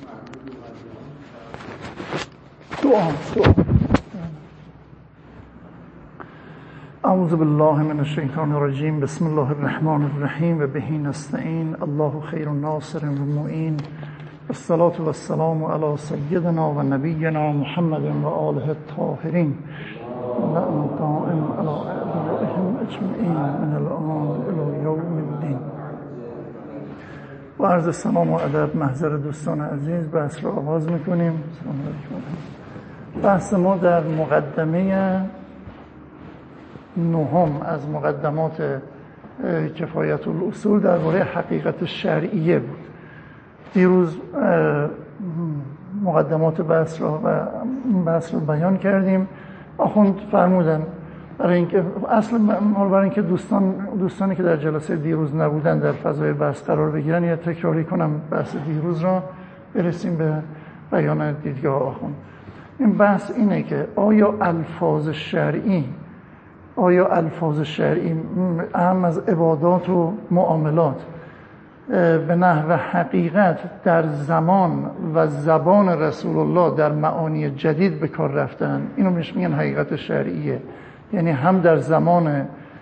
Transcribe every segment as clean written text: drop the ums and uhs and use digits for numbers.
دعا. اعوذ بالله من الشیطان الرجیم. بسم الله الرحمن الرحیم و به نستعین. الله خیر ناصر و معین. الصلاة والسلام علی سیدنا و نبینا محمد و آله الطاهرین لعنة دائم علی اعدائهم اجمعین من الآن الی یوم الدین. با عرض سلام و ادب محضر دوستان عزیز بحث را آغاز میکنیم. بحث ما در مقدمه نهم از مقدمات کفایت الاصول درباره حقیقت شرعیه بود. دیروز مقدمات بحث رو بیان کردیم. آخوند فرمودن برای اینکه دوستانی که در جلسه دیروز نبودن در فضای بحث قرار بگیرن یا تکراری کنم بحث دیروز را برسیم به بیان دیدگاه آخوند. این بحث اینه که آیا الفاظ شرعی اهم از عبادات و معاملات به نحو حقیقت در زمان و زبان رسول الله در معانی جدید به کار رفتن؟ اینو میگن حقیقت شرعیه. یعنی هم در زمان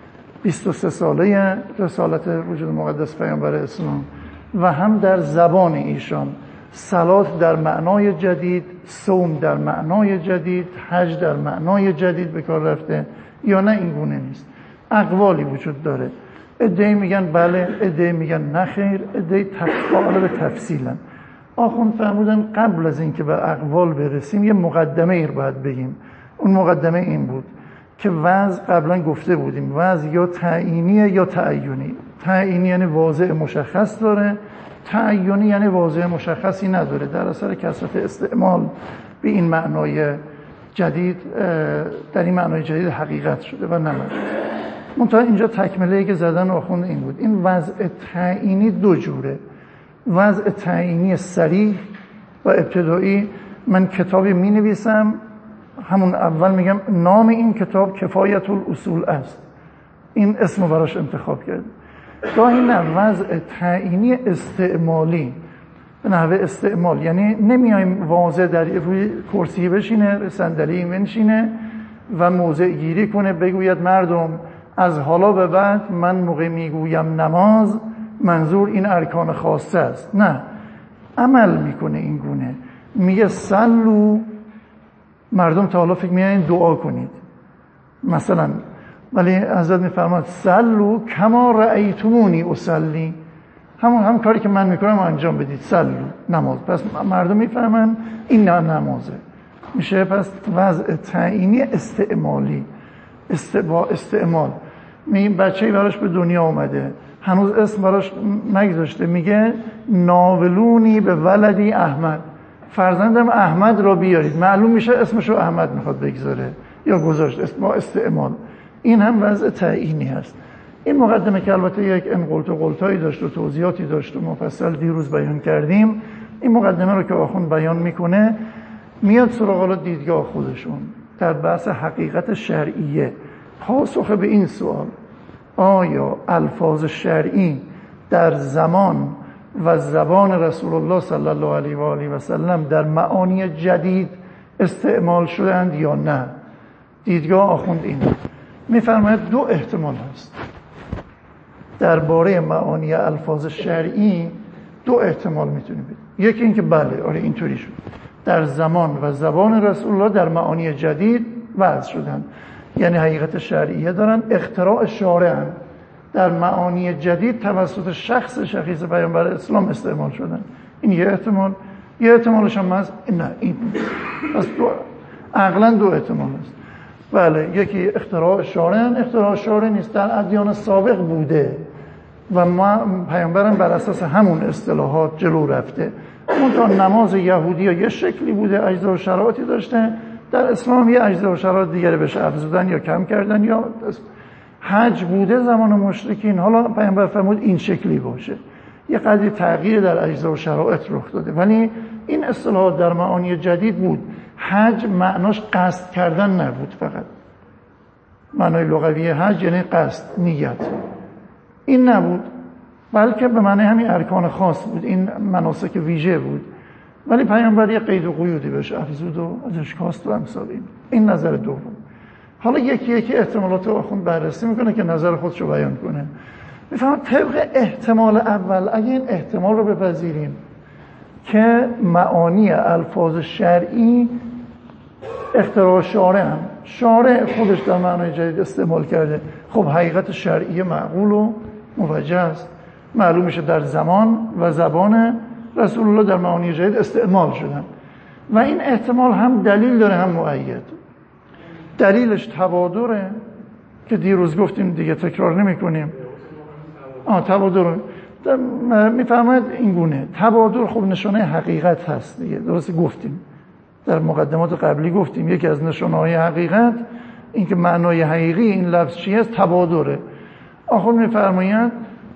23 ساله رسالت وجود مقدس پیامبر اسلام و هم در زبان ایشان، صلات در معنای جدید، صوم در معنای جدید، حج در معنای جدید به کار رفته یا نه این گونه نیست. اقوالی وجود داره. عده‌ای میگن بله، عده‌ای میگن نه خیر، عده‌ای قائل به تفصیلن. آخوند فرمودن قبل از اینکه به اقوال برسیم یه مقدمه ای رو باید بگیم. اون مقدمه این بود که وضع قبلا گفته بودیم وضع یا تعیینیه یا تعیینی. تعیینی یعنی واضح مشخص داره، تعیینی یعنی واضح مشخصی نداره. در اثر کثرت استعمال به این معنای جدید در این معنای جدید حقیقت شده و نمد. منتها اینجا تکمله‌ای که زدن آخوند این بود. این وضع تعیینی دو جوره. وضع تعیینی صریح و ابتدایی. من کتابی می نویسم، همون اول میگم نام این کتاب کفایت الاصول است، این اسمو براش انتخاب کرد. گاهی نه وضع تعیینی استعمالی به نحوه استعمال، یعنی نمیایم واضح در روی کرسی بشینه، صندلی بنشینه و موضع گیری کنه بگوید مردم از حالا به بعد من موقع میگویم نماز منظور این ارکان خاصه است. نه، عمل میکنه این گونه. میگه صلو، مردم تا حالا فکر می‌کنن دعا کنید مثلا، ولی حضرت میفرماد صلو کما رأیتمونی اصلی، هم کاری که من میکنم انجام بدید، صلو نماز. پس مردم میفهمن این نمازه. میشه پس وضع تعیینی استعمالی، استعمال. بچه‌ای براش به دنیا اومده، هنوز اسم براش نگذاشته، میگه ناولونی به ولدی احمد، فرزندم احمد را بیارید. معلوم میشه اسمشو احمد میخواد بگذاره یا گذاشت با استعمال. این هم وضع تعیینی هست. این مقدمه که البته یک انقلت و قلتایی داشت و توضیحاتی داشت و مفصل دیروز بیان کردیم، این مقدمه رو که آخوند بیان میکنه میاد سراغ دیدگاه خودشون در بحث حقیقت شرعیه. پاسخ به این سوال آیا الفاظ شرعی در زمان و زبان رسول الله صلی الله علیه و آله و سلم در معانی جدید استعمال شدند یا نه؟ دیدگاه آخوند اینه. میفرماید دو احتمال هست درباره معانی الفاظ شرعی. دو احتمال میتونی بدید. یکی این که بله آره اینطوری شد، در زمان و زبان رسول الله در معانی جدید وضع شدن، یعنی حقیقت شرعیه دارن، اختراع شارعن، در معانی جدید توسط شخص شخیص پیامبر اسلام استعمال شدن. این یه احتمال. یه احتمالش هم هست نه این. پس عقلا دو احتمال هست. بله، یکی اختراع شارعن. اختراع شارع نیست، در ادیان سابق بوده و ما پیامبرم بر اساس همون اصطلاحات جلو رفته. منتها نماز یهودی یه شکلی بوده، اجزا و شرایطی داشته، در اسلام یه اجزا و شرایط دیگری بهش افزودن یا کم کردن. یا حج بوده زمان مشرکین، حالا پیامبر فرمود این شکلی باشه. یه قدری تغییر در اجزا و شرایط رخ داده، ولی این اصطلاحات در معانی جدید بود. حج معناش قصد کردن نبود، فقط معنای لغوی حج یعنی قصد، نیت. این نبود، بلکه به معنی همین ارکان خاص بود. این مناسک ویژه بود. ولی پیامبر یه قید و قیودی بهش افزود و ازش کاست و امثالی. این نظر دوم. حالا یکی احتمالات رو آخوند بررسی میکنه که نظر خودش رو بیان کنه. میفهمم طبق احتمال اول، اگه این احتمال رو بپذیریم که معانی الفاظ شرعی اختراع شارع خودش در معنای جدید استعمال کرده، خب حقیقت شرعی معقول و موجه است، معلوم میشه در زمان و زبان رسول الله در معانی جدید استعمال شدن و این احتمال هم دلیل داره هم مؤید. دلیلش تبادره که دیروز گفتیم دیگه تکرار نمی کنیم. تبادر میفرماید این گونه تبادر خب نشانه حقیقت هست دیگه، درست گفتیم در مقدمات قبلی گفتیم یکی از نشانه‌های حقیقت این که معنای حقیقی این لفظ چی است، تبادره. آخر میفرمایند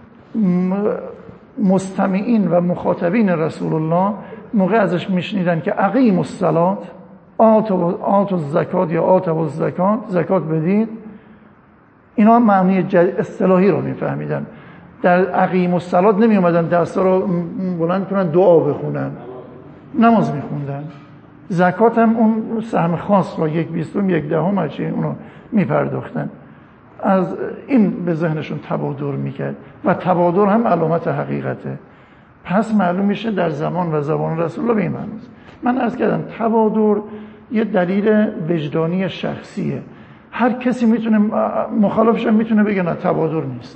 مستمعین و مخاطبین رسول الله موقع ازش میشنیدن که اقیموا الصلاة، آتوا الزکات یا آتوا الزکات، زکات بدید، اینا معنی اصطلاحی رو میفهمیدن. در اقیموا الصلاة نمی اومدن دستا رو بلند کنن دعا بخونن، نماز میخوندن. زکات هم اون سهم خاص رو 1/20 1/10 هرچی اونو میپرداختن. از این به ذهنشون تبادر میکرد و تبادر هم علامت حقیقته. پس معلوم میشه در زمان و زبان رسول الله به این معنی است. من عرض کردم تبادر یه دلیل وجدانی شخصیه. هر کسی میتونه، مخالفش هم میتونه بگه نه تبادر نیست،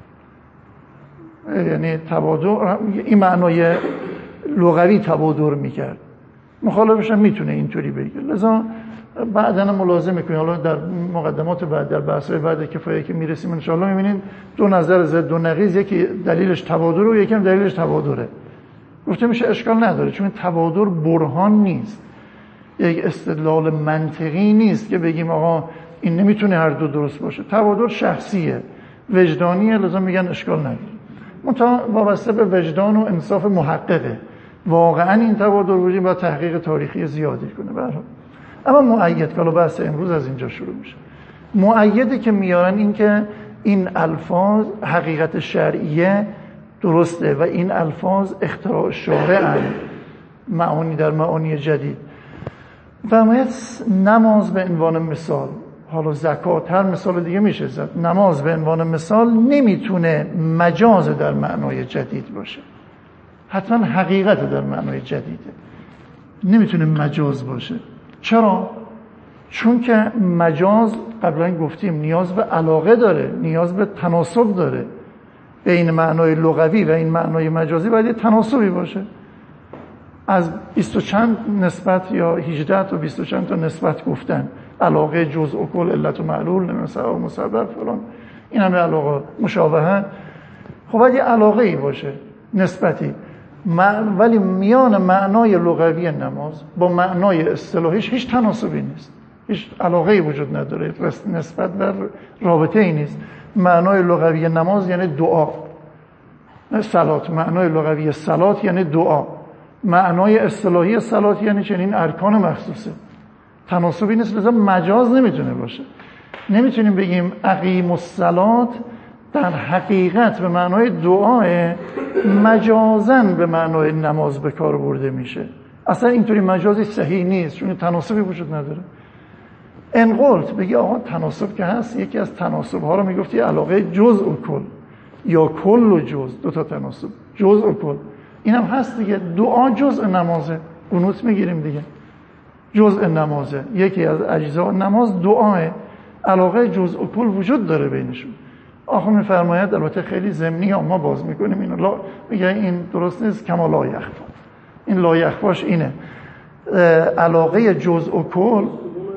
یعنی تبادر این معنای لغوی تبادر میکرد، مخالفش هم میتونه اینطوری بگه. لذا بعداً ملاحظه میکنید، حالا در مقدمات بعد در بحث‌های بعد کفایه که میرسیم ان شاء الله میبینید دو نظر ضد و نقیض، یکی دلیلش تبادر و یکی هم دلیلش تبادره. گفته میشه اشکال نداره، چون تبادر برهان نیست، یک استدلال منطقی نیست که بگیم آقا این نمیتونه هر دو درست باشه. تبادر شخصیه، وجدانیه، لذا میگن اشکال نداره. وابسته به وجدان و انصاف محققه. واقعا این تبادر وجود با تحقیق تاریخی زیادی کنه برام. اما مؤید که بحث امروز از اینجا شروع میشه. مؤیدی که میارن این که این الفاظ حقیقت شرعیه درسته و این الفاظ اختراع شارع معانی در معانی جدید. فرماید نماز به عنوان مثال، حالا زکات، هر مثال دیگه میشه زد، نماز به عنوان مثال نمیتونه مجاز در معنای جدید باشه، حتما حقیقت در معنای جدیده، نمیتونه مجاز باشه. چرا؟ چون که مجاز قبلا گفتیم نیاز به علاقه داره، نیاز به تناسب داره بین معنای لغوی و این معنای مجازی، باید تناسبی باشه. از 20 چند نسبت یا 18 تا 20 چند تا نسبت گفتن، علاقه، جزء و کل، علت و معلول، سبب و مسبب فلان، این همه علاقه، مشابهت. خب باید علاقه ای باشه، نسبتی. ولی میان معنای لغوی نماز با معنای اصطلاحیش هیچ تناسبی نیست، هیچ علاقه‌ای وجود نداره، نسبت و رابطه ای نیست. معنای لغوی نماز یعنی دعا، صلات. معنای لغوی صلات یعنی دعا. معنای اصطلاحی صلات یعنی چنین ارکان مخصوصه. تناسبی نیست، لذا مجاز نمیتونه باشه. نمیتونیم بگیم اقیم الصلات در حقیقت به معنای دعاه، مجازن به معنای نماز به کار برده میشه. اصلا اینطوری مجازی صحیح نیست، چون تناسبی وجود نداره. انقلت بگی آقا تناسب که هست، یکی از تناسب ها رو میگفتی علاقه جزء و کل یا کل و جزء، دو تا تناسب، جزء و کل. اینم هست دیگه. دعا جزء نمازه، قنوت میگیریم دیگه، جزء نمازه، یکی از اجزاء نماز دعاه. علاقه جزء و کل وجود داره بینشون. آخه میفرماید، البته خیلی ضمنی ها ما باز میکنیم اینو، میگه این درست نیست، کما لا یخفا. این لا یخفاش اینه، علاقه جزء و کل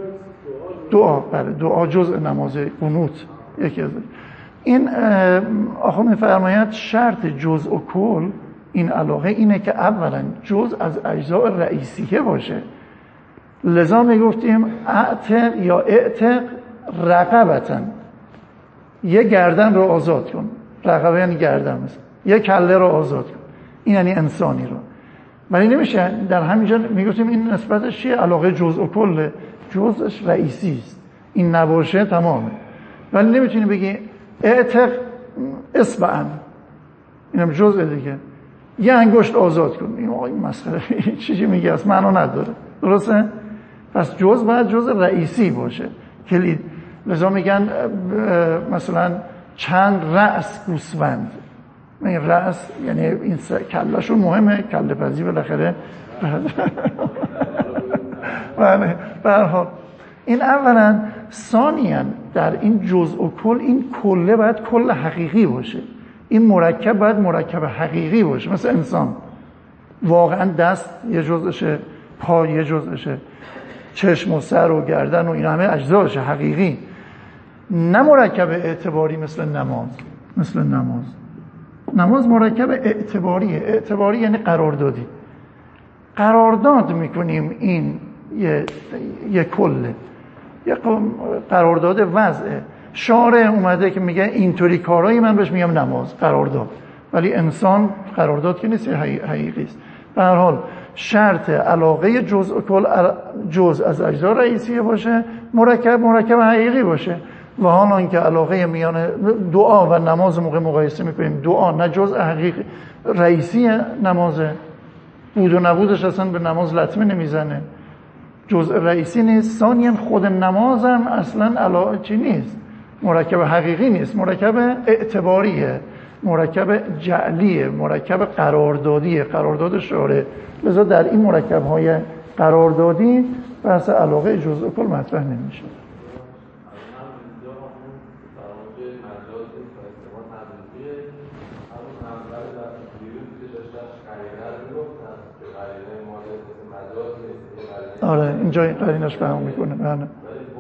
دعا، بله دعا جزء نمازه، قنوت یکی از این. آخه میفرماید شرط جزء و کل این علاقه اینه که اولا جزء از اجزاء رئیسیه باشه. لذا میگفتیم اعتق یا اعتق رقبتن، یه گردن رو آزاد کن. رقبه یعنی گردن، مثلا یه کله رو آزاد کن، این یعنی انسانی رو. ولی نمیشه در همینجا میگفتیم این نسبتش چیه؟ علاقه جزء و کله، جزءش رئیسی است، این نباشه تمامه. ولی نمیتونی بگی اعتق اصبعن، اینم جزء دیگه، یه انگشت آزاد کن. این مسخره چیزی میگه اصلا معنا نداره. درسته؟ پس جزء باید جزء رئیسی باشه، کلید. لذا میگن مثلا چند رأس گوسفند. این رأس یعنی این کلهشون مهمه، کله پزی بالاخره. بله به هر حال این اولا. ثانیاً در این جزء و کل، این کله باید کل حقیقی باشه. این مرکب باید مرکب حقیقی باشه. مثل انسان واقعا دست یه جزءشه، پا یه جزءشه، چشم و سر و گردن و این همه اجزاشه حقیقی، نه مرکب اعتباری مثل نماز. مثل نماز مرکب اعتباریه. اعتباری یعنی قراردادی. قرارداد میکنیم این یه کله، یه قرارداد وضعه. شارع اومده که میگه اینطوری کارایی، من بهش میگم نماز، قرارداد. ولی انسان قرارداد که نیست، حقیقی است. به هر حال شرط علاقه جزء کل، جزء از اجزا رئیسیه باشه، مرکب حقیقی باشه. و حالا که علاقه میان دعا و نماز موقع مقایسه میکنیم، دعا نه جزء حقیقی رئیسی نمازه، بود و نبودش اصلا به نماز لطمه نمیزنه، جزء رئیسی نیست. ثانیاً خود نمازم اصلا علاقه چی نیست، مرکب حقیقی نیست، مرکب اعتباریه، مرکب جعلیه، مرکب قراردادیه، قرارداد شارع. لذا در این مرکب‌های قراردادی بحث علاقه جزء کل مطرح نمیشه. آره اینجا این قرینش فهم میکنه. بله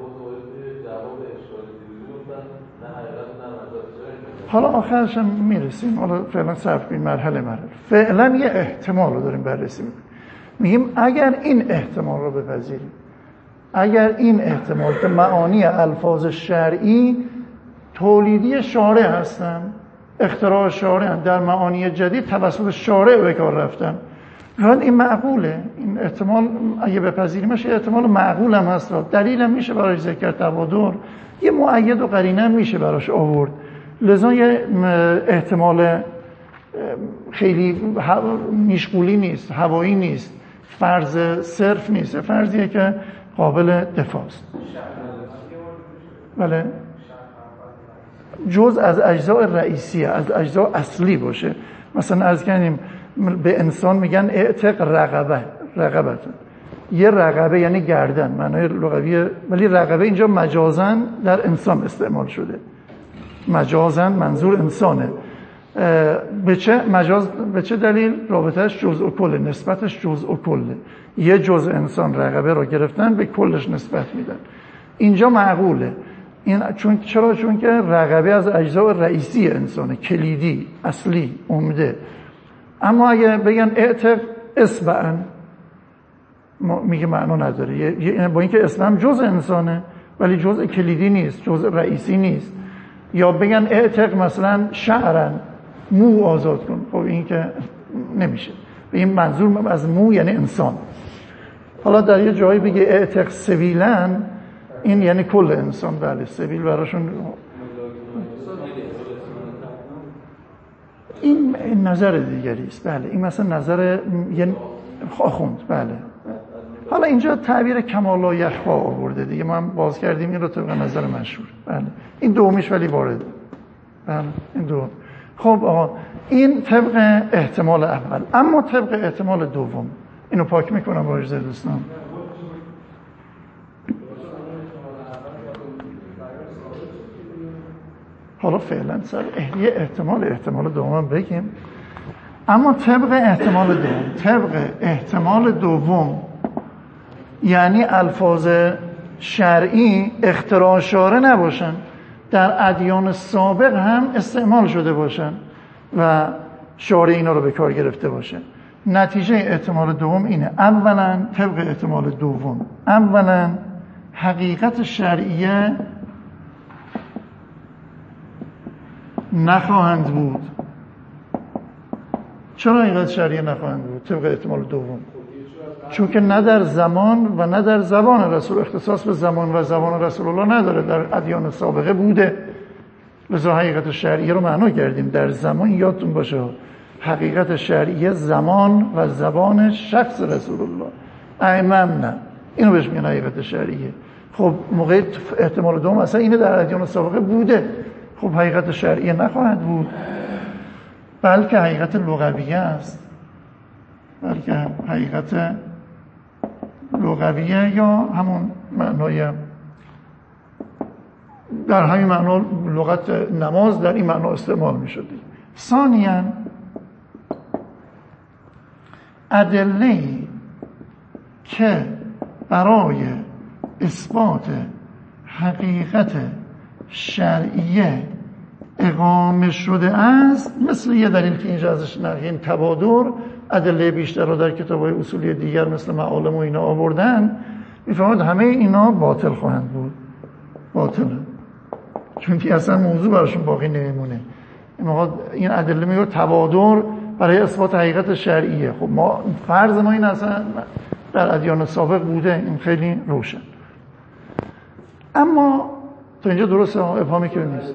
حالا آخرش هم میرسیم. حالا فعلا صرف کنیم مرحله. فعلا یه احتمال رو داریم بررسی میکنیم. میگیم اگر این احتمال رو بپذیریم، اگر این احتمال که معانی الفاظ شرعی تولیدی شارع هستن، اختراع شارع در معانی جدید توسط شارع به کار رفتن، ولی این معقوله. این احتمال اگه بپذیریمش یه احتمال معقول هم هست. دلیل هم میشه براش ذکر تبادر، یه مؤید و قرینه هم میشه براش آورد. لذا یه احتمال خیلی میشغولی نیست، هوایی نیست، فرض صرف نیست، فرضیه که قابل دفاع است. بله جزء از اجزاء رئیسیه، از اجزاء اصلی باشه. مثلا از کنیم به انسان میگن اعتق رقبت. یه رقبه یعنی گردن، معنای لغویه، ولی رقبه اینجا مجازن در انسان استعمال شده. مجازن منظور انسانه. به چه دلیل؟ رابطهش جزء و کله، نسبتش جزء و کله. یه جزء انسان رقبه رو گرفتن به کلش نسبت میدن. اینجا معقوله. این چون که رقبه از اجزاء رئیسی انسانه، کلیدی، اصلی، عمده. اما اگه بگن اعتق اصبعا، میگه معنا نداره. با اینکه اسم هم جزء انسانه ولی جزء کلیدی نیست، جزء رئیسی نیست. یا بگن اعتق مثلا شعرن، مو آزاد کن، خب این که نمیشه. به این منظور از مو یعنی انسان. حالا در یه جایی بگه اعتق سبیلن، این یعنی کل انسان. بله سبیل براشون این نظر دیگری است. بله این مثلا نظر یه آخوند. بله حالا اینجا تعبیر کمال لا یخفا آورده دیگه، ما هم باز کردیم این رو طبق نظر مشهور. بله این دومیش ولی وارد. بله این دوم. خب آقا این طبق احتمال اول. اما طبق احتمال دوم، اینو پاک میکنم با اجازه دوستان. حالا فعلا سر یه احتمال دوم بگیم. اما طبق احتمال دوم یعنی الفاظ شرعی اختراع شارع نباشن، در ادیان سابق هم استعمال شده باشن و شارع اینا رو به کار گرفته باشه. نتیجه احتمال دوم اینه. اولا طبق احتمال دوم، اولا حقیقت شرعیه نخواهند بود. چرا حقیقت شرعیه نخواهند بود طبق احتمال دوم؟ چون که نه در زمان و نه در زبان رسول، اختصاص به زمان و زبان رسول الله نداره، در ادیان سابقه بوده. لذا حقیقت شرعیه رو معنا کردیم. در زمان یادتون باشه حقیقت شرعیه زمان و زبان شخص رسول الله. ائمه نه، اینو بهش میگن حقیقت شرعیه. خب موقع احتمال دوم اصلا اینه در ادیان سابقه بوده، خب حقیقت شرعیه نخواهد بود، بلکه حقیقت لغویه است، بلکه حقیقت لغویه یا همون معنای در همین معنا لغت نماز در این معنا استعمال می شده. ثانیاً ادله‌ای که برای اثبات حقیقت شرعیه اقامه شده است، مثل یه دلیل که اینجا ازش نقلیم تبادر، ادله بیشتر رو در کتاب‌های اصولی دیگر مثل معالم و اینا آوردن، میفهمد همه اینا باطل خواهند بود. باطله، چون که اصلا موضوع براشون باقی نمیمونه. این ادله میگه تبادر برای اثبات حقیقت شرعیه. خب ما فرض ما این اصلا در ادیان سابق بوده، این خیلی روشن. اما تا اینجا درسته، ابهامی که نیست.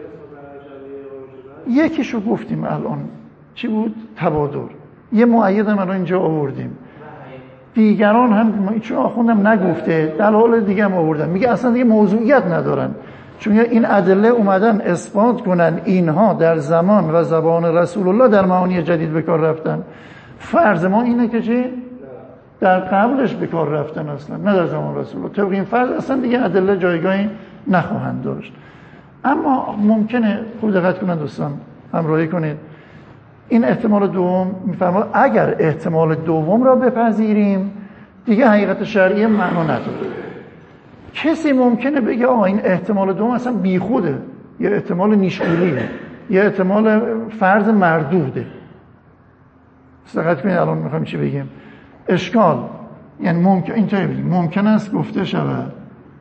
یکیشو گفتیم الان، چی بود؟ تبادر. یه مؤید هم الان اینجا آوردیم، دیگران هم چون آخوندم نگفته در حال دیگه هم آوردن، میگه اصلا دیگه موضوعیت ندارن، چون این ادله اومدن اثبات کنن اینها در زمان و زبان رسول الله در معانی جدید به کار رفتن. فرض ما اینه که چی؟ در قبلش به کار رفتن اصلا، نه در زمان رسول الله. طبق این فرض اصلا دیگه ادله جایگاهی نخواهند داشت. اما ممکنه خوب دقت کنن دوستان، همراهی کنید. این احتمال دوم میفرماد اگر احتمال دوم را بپذیریم دیگه حقیقت شرعیه معنا نداره. کسی ممکنه بگه این احتمال دوم اصلا بیخوده، یا احتمال نیشگولیه، یا احتمال فرض مردوده. دقت کنید الان میخوایم چی بگیم. اشکال یعنی ممکن اینطوری بگیم ممکن است گفته شود،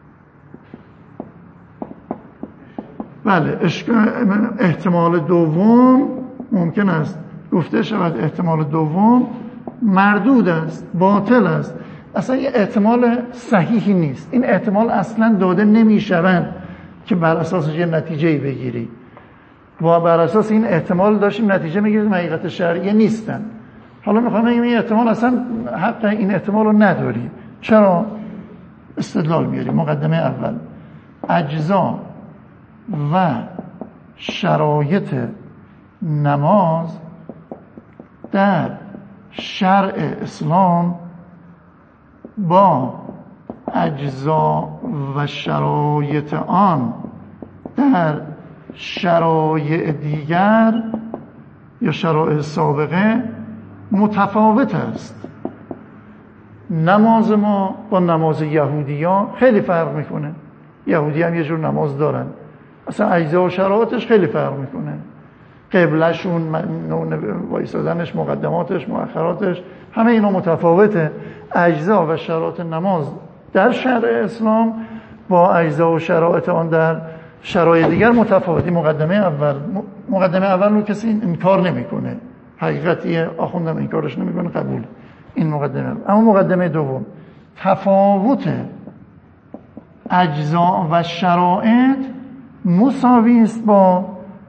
بله احتمال دوم ممکن است گفته شود احتمال دوم مردود است، باطل است، اصلا یه احتمال صحیحی نیست. این احتمال اصلا داده نمی شود که بر اساسش یه نتیجه‌ای بگیری، و بر اساس این احتمال داشتیم نتیجه میگیریم حقیقت شرعیه نیستن. حالا میخوام بگم این احتمال اصلا حق این احتمال رو نداری. چرا؟ استدلال میاریم. مقدمه اول، اجزا و شرایط نماز در شرع اسلام با اجزا و شرایط آن در شرایع دیگر یا شرایع سابقه متفاوت است. نماز ما با نماز یهودی ها خیلی فرق میکنه. یهودی هم یه جور نماز دارن، اصلا اجزا و شرایطش خیلی فرق میکنه. قبلشون، وایسادنش، مقدماتش، مؤخراتش، همه اینا متفاوته. اجزا و شرایط نماز در شرع اسلام با اجزا و شرایط آن در شرایط دیگر متفاوتی. مقدمه اول رو کسی انکار نمیکنه، حقیقتیه، آخوندم انکارش نمیکنه، قبول. این مقدمه. اما مقدمه دوم، تفاوت اجزا و شرایط مساوی است با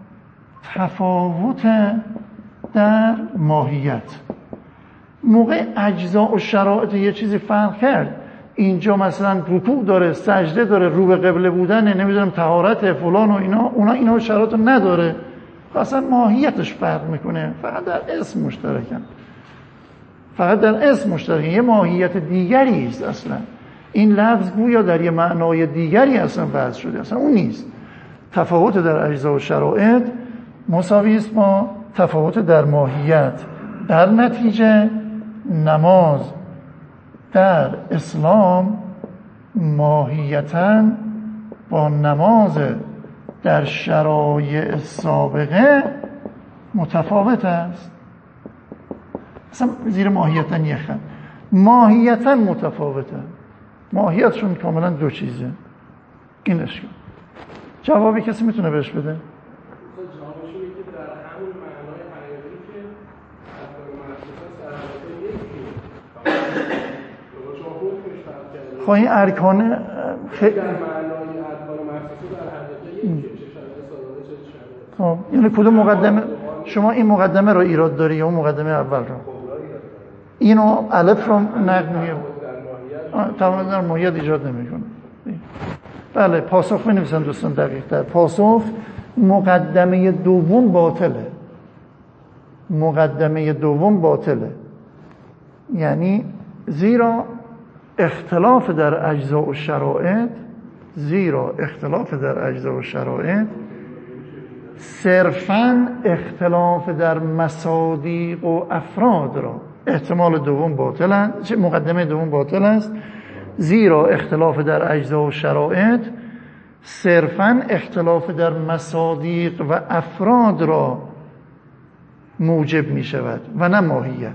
تفاوت در ماهیت. موقع اجزا و شرایط یه چیزی فرق کرد، اینجا مثلا رکوع داره، سجده داره، رو به قبله بودن، نمیدونم طهارت فلان و اینا شرایط نداره، اصلا ماهیتش فرق میکنه، فقط در اسم مشترکن. یه ماهیت دیگری است. اصلا این لفظ گویا در یه معنای دیگری اصلا وضع شده، اصلا اون نیست. تفاوت در اجزا و شرایط مساوی است با تفاوت در ماهیت. در نتیجه نماز در اسلام ماهیتاً با نماز در شرایع سابقه متفاوت است. اصلا زیر ماهیتاً یه خط، ماهیتاً متفاوته. ماهیتشون کاملا دو چیزه. این اشکال. جوابی کسی میتونه بهش بده؟ خب این ارکان خب یعنی کدوم مقدمه شما این مقدمه رو ایراد داری یا اون مقدمه اول رو؟ اینو الف رو نقد میگه تمام در ماهیت ایجاد نمیکنه. بله پاسخ بنویسن دوستان دقیق تر. پاسخ مقدمه دوم باطله. مقدمه دوم باطله، یعنی زیرا اختلاف در اجزا و شرایط، صرفاً اختلاف در مصادیق و افراد را احتمال دوم باطل است، مقدمه دوم باطل است، زیرا اختلاف در اجزا و شرایط صرفاً اختلاف در مصادیق و افراد را موجب می شود و نه ماهیت.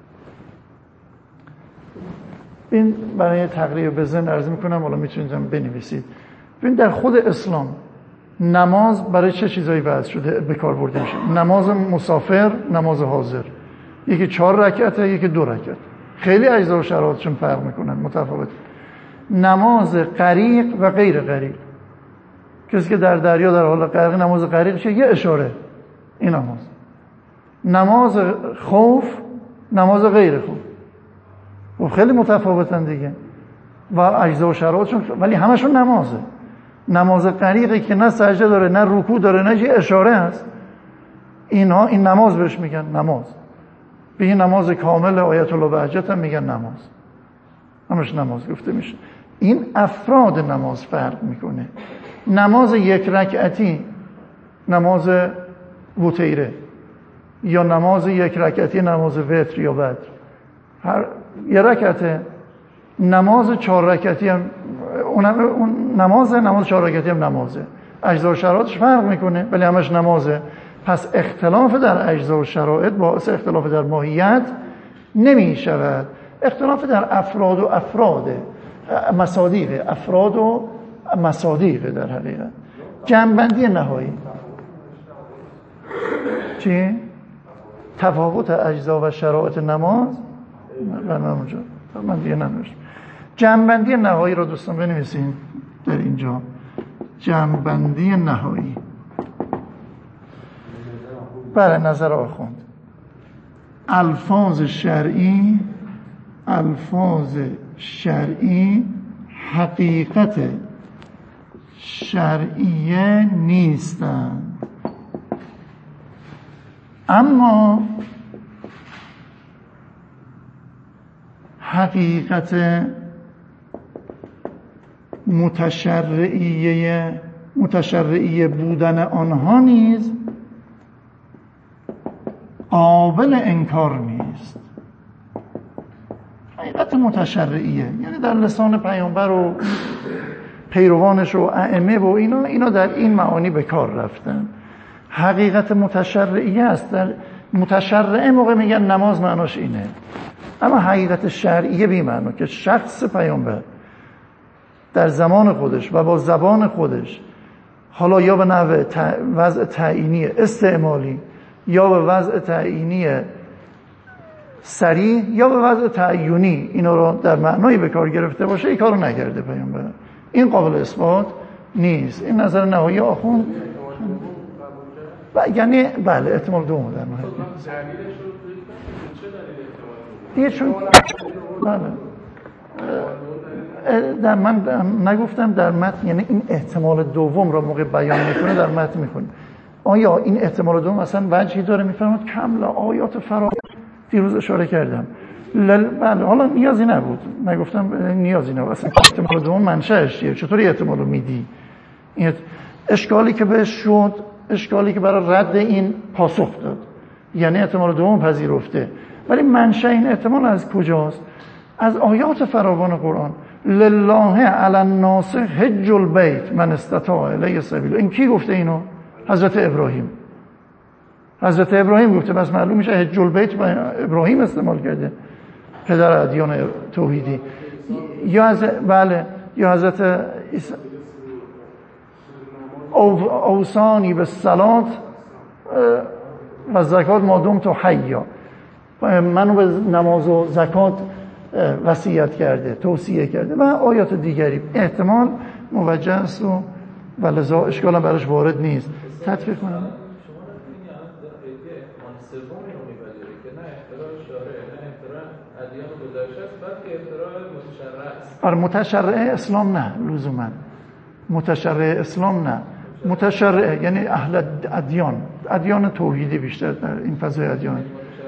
این برای تقریب بزن عرض میکنم، حالا میتونید هم بنویسید. ببین در خود اسلام نماز برای چه چیزایی وضع شده به کار برده میشه؟ نماز مسافر، نماز حاضر، یکی 4 رکعته یکی 2 رکعت، خیلی اجزا و شرایطشون فرق میکنن، متفاوت. نماز غریق و غیر غریق، کسی که در دریا در حال غرق نماز غریق شه یه اشاره این نماز. نماز خوف، نماز غیر خوف، و خیلی متفاوتن دیگه و اجزا و شرایطشون، ولی همشون نمازه. نماز غریقی که نه سجده داره نه رکوع داره نه یه اشاره هست، اینها این نماز بهش میگن نماز. به این نماز کامل آیت الله بهجت هم میگن نماز، همش نماز گفته میشه. این افراد نماز فرق میکنه. نماز 1 رکعتی نماز وتیره، یا نماز 1 رکعتی نماز وتر یا بدر، هر 1 رکعته. نماز 4 رکعتی هم اون نماز 4 رکعتی هم نمازه، اجزا و شرایطش فرق میکنه ولی همش نمازه. پس اختلاف در اجزا و شرایط باعث اختلاف در ماهیت نمی شود. اختلاف در افراد و افراده، مصادیق افراد و مصادیق در حقیقت. جمع‌بندی نهایی چی؟ تفاوت اجزا و شرایط نماز من دیگه نمی‌دونم. جمع‌بندی نهایی رو دوستان بنویسین در اینجا. جمع‌بندی نهایی برای نظر آخوند. الفاظ شرعی حقیقت شرعیه نیستند، اما حقیقت متشرعیه بودن آنها نیز قابل انکار نیست. حقیقت متشرعیه یعنی در لسان پیامبر و پیروانش و ائمه و اینا در این معانی به کار رفتن. حقیقت متشرعیه است. در متشرعه موقع میگن نماز معناش اینه، اما حقیقت شرعیه بی معنا که شخص پیامبر در زمان خودش و با زبان خودش، حالا یا به نحو وضع تعیینی استعمالی یا به وضع تعیینی صریح یا به وضع تعیینی اینا رو در معنایی به کار گرفته باشه، این کارو نکرده پیامبر. این قابل اثبات نیست. این نظر نهایی آخوند یعنی بله احتمال دوم در نهایت دیگه، چون بله در من نگفتم در متن، یعنی این احتمال دوم را موقع بیان میکنه در متن میکنه. آیا این احتمال دوم اصلا وجهی داره؟ میفرماد کاملا آیات فرا دیروز اشاره کردم. بله حالا نیازی نبود، نگفتم نیازی نبود. اصلا احتمال دوم منشأش چیه؟ چطوری احتمال رو میدی؟ این اشکالی که بهش شد، اشکالی که برای رد این پاسخ داد، یعنی احتمال دوم پذیرفته. ولی منشأ این احتمال از کجاست؟ از آیات فراوان قرآن. لله علی الناس حج البیت من استطاع الیه سبیلا. این کی گفته اینو؟ حضرت ابراهیم. حضرت ابراهیم گفته. بس معلوم میشه حج البیت ابراهیم استعمال کرده، پدر ادیان توحیدی. یا بله یا حضرت اوصانی به صلات و زکات ما دمت حیا، منو به نماز و زکات وصیت کرده، توصیه کرده و آیات دیگری. احتمال موجه است و لذا اشکال هم براش وارد نیست. تطبیق کنم ادیان گذشته است، بعد که اختراع متشرع است. آره متشرع اسلام نه لزوما، متشرع اسلام نه، متشرع یعنی اهل ادیان توحیدی بیشتر در این فضای ادیان.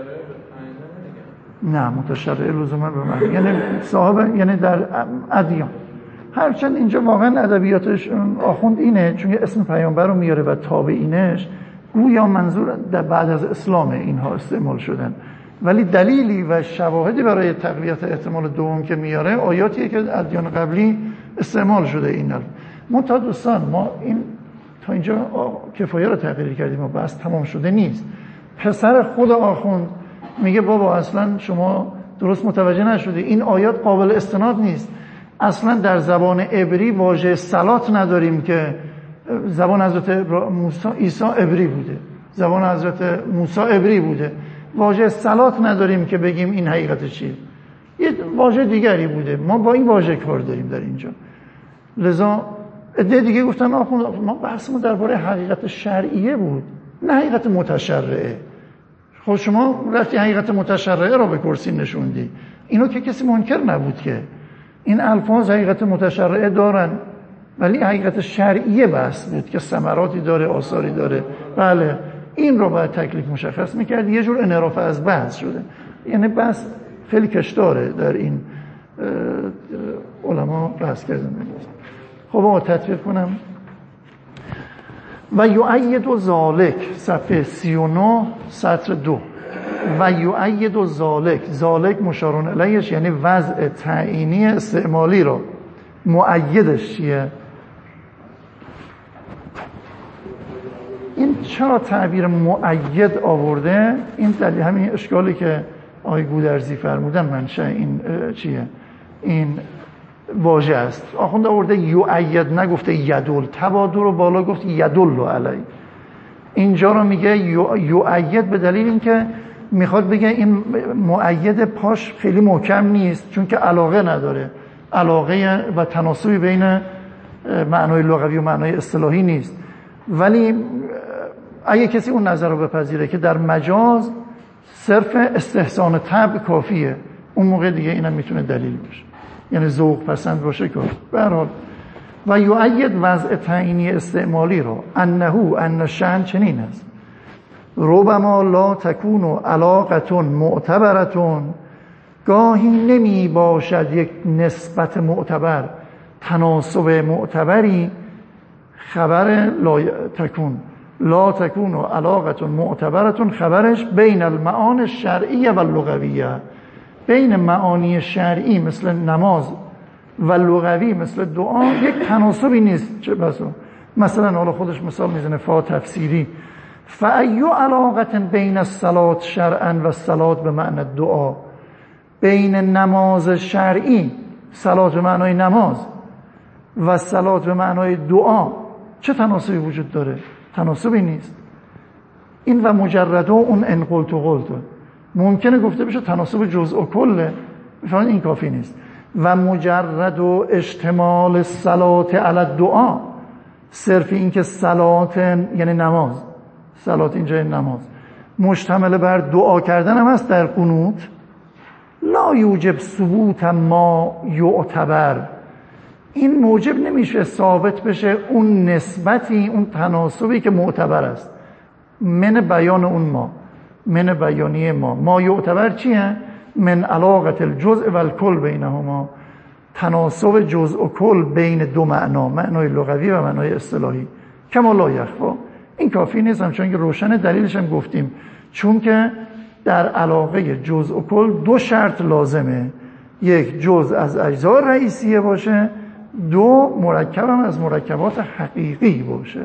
نه متشرع لزوما به معنی یعنی صاحب، یعنی در ادیان. هرچند اینجا واقعا ادبیاتش آخوند اینه، چون اسم پیامبر رو میاره و تابعینش گویا منظور در بعد از اسلام اینها استعمال شدن، ولی دلیلی و شواهدی برای تقویت احتمال دوم که میاره آیاتیه که ادیان قبلی استعمال شده. این منتها دوستان ما این تا اینجا کفایه رو تقریر کردیم و بس تمام شده نیست. پسر خود آخوند میگه بابا اصلا شما درست متوجه نشدی، این آیات قابل استناد نیست. اصلا در زبان عبری واژه صلات نداریم که زبان حضرت عیسی عبری بوده، زبان حضرت موسی عبری بوده. واژه صلات نداریم که بگیم این حقیقت چیه، یه واژه دیگری بوده. ما با این واژه کار داریم در اینجا. لذا عده دیگه گفتن آخوند ما بحث ما درباره حقیقت شرعیه بود نه حقیقت متشرعه. خب شما رفتی حقیقت متشرعه رو به کرسی نشوندی، اینو که کسی منکر نبود که این الفاظ حقیقت متشرعه دارن، ولی حقیقت شرعیه بحث بود که ثمراتی داره، آثاری داره. بله این رو باید تکلیف مشخص میکرد. یه جور انحراف از بحث شده، یعنی بحث خیلی کشداره در این علما بحث کردن. خب آقا تطبیق کنم. و یؤید ذالک صفحه 39 سطر 2. و یؤید ذالک مشارون الیهش یعنی وضع تعیینی استعمالی رو. مؤیدش چیه؟ این چرا تعبیر مؤید آورده؟ این دلیل همین اشکالی که آقای گودرزی فرمودن منشأ این چیه؟ این واژه است. آخوند آورده یؤید، نگفته یدل. تبادر رو بالا گفت یدل علی. اینجا رو میگه یؤید به دلیل اینکه میخواد بگه این مؤید پاش خیلی محکم نیست، چون که علاقه نداره، علاقه و تناسبی بین معنای لغوی و معنای اصطلاحی نیست. ولی اگه کسی اون نظر رو بپذیره که در مجاز صرف استحسان طبع کافیه، اون موقع دیگه اینم میتونه دلیل باشه، یعنی ذوق پسند باشه کافی. به هر حال و یؤید وضع تعیینی استعمالی رو ان شأن چنین است: ربما لا تکون علاقتون معتبرتون، گاهی نمی باشد یک نسبت معتبر، تناسب معتبری. خبر لا تکون علاقتون معتبرتون، خبرش بین المعانی الشرعیه و اللغویه، بین معانی شرعی مثل نماز و لغوی مثل دعا یک تناسبی نیست. چه بسا مثلا حالا خودش مثال میزنه فا تفسیری: فأی علاقت بین الصلاة شرعا و الصلاة به معنی دعا، بین نماز شرعی صلات به معنای نماز و صلات به معنای دعا چه تناسبی وجود داره؟ تناسبی نیست. این و مجرد و اون ان قلت و قلت ممکنه گفته بشه تناسب جزء و کله، بفرمایید این کافی نیست. و مجرد و اشتمال صلات علی الدعا، صرف این که صلات یعنی نماز، صلات اینجا نماز مشتمل بر دعا کردن هم هست در قنوت، لا یوجب ثبوت ما یعتبر، این موجب نمیشه ثابت بشه اون نسبتی، اون تناسبی که معتبر است. من بیان اون من بیانیه ما یعتبر چیه؟ من علاقت الجزء و الکل بینهما، تناسب جزء و کل بین دو معنا، معنای لغوی و معنای اصطلاحی. کما لا یخفا، این کافی نیست، همچون که روشن دلیلش هم گفتیم، چون که در علاقه جزء و کل دو شرط لازمه: یک جزء از اجزای رئیسیه باشه، دو مرکب هم از مرکبات حقیقی باشه.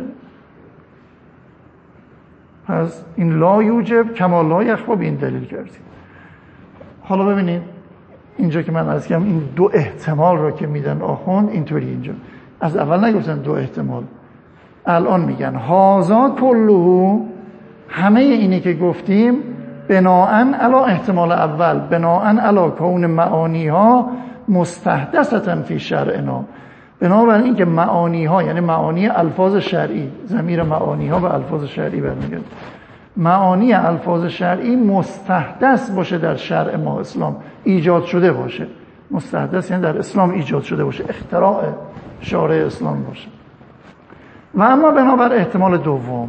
پس این لا یوجب کما لا یخفا به این دلیل کردیم. حالا ببینید اینجا که من عرض کردم این دو احتمال را که میدن آخوند اینطوری، اینجا از اول نگفتن دو احتمال، الان میگن هازا کلهو، همه اینی که گفتیم بناءن علی احتمال اول، بناءن علی کون معانی ها مستحدثة فی شرعنا، بنابراین این که معانی ها یعنی معانی الفاظ شرعی، ضمیر معانی ها به الفاظ شرعی برمیگرده، معانی الفاظ شرعی مستحدث باشه در شرع ما اسلام، ایجاد شده باشه. مستحدث یعنی در اسلام ایجاد شده باشه، اختراع شارع اسلام باشه. و اما بنابر احتمال دوم،